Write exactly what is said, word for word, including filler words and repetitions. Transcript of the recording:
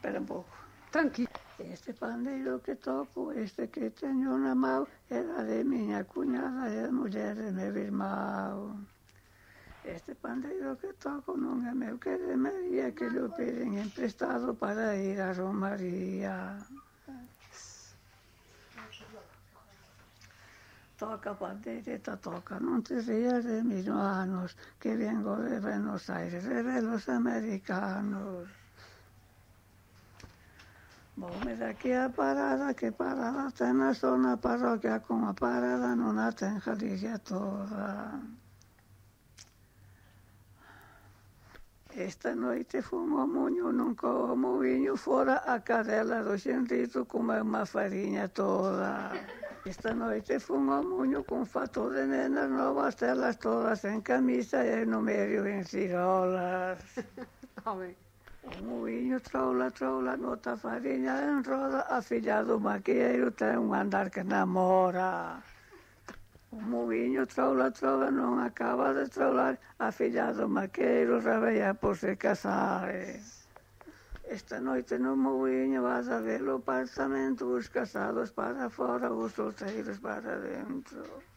Espera un pouco. Tranquilo. Este pandeiro que toco, este que teño na mão, era de miña cuñada e a muller de meu irmão. Este pandeiro que toco non é meu, que de María, que lo piden emprestado para ir a Romaría. Toca pandeireta, toca, non te rías de mis manos, que vengo de Buenos Aires, de los americanos. Voume daqui a parada, que parada ten na zona parroquia, como a parada non a ten Galicia toda. Esta noite fun ao muño, non co muiño, fora a cadela do xenrito, como unha fariña toda. Esta noite fun ao muño con fato de nenas novas, telas todas en camisa e no medio en cirolas. Home. O muiño troula, troula, nota fariña en roda, afillado maquieiro, ten un andar que namora. O muiño troula, troula, non acaba de troular, afillado maqueiro, rabella por se casare. Esta noite no muiño vas a ver o apartamento, os casados para fora, os solteiros para dentro.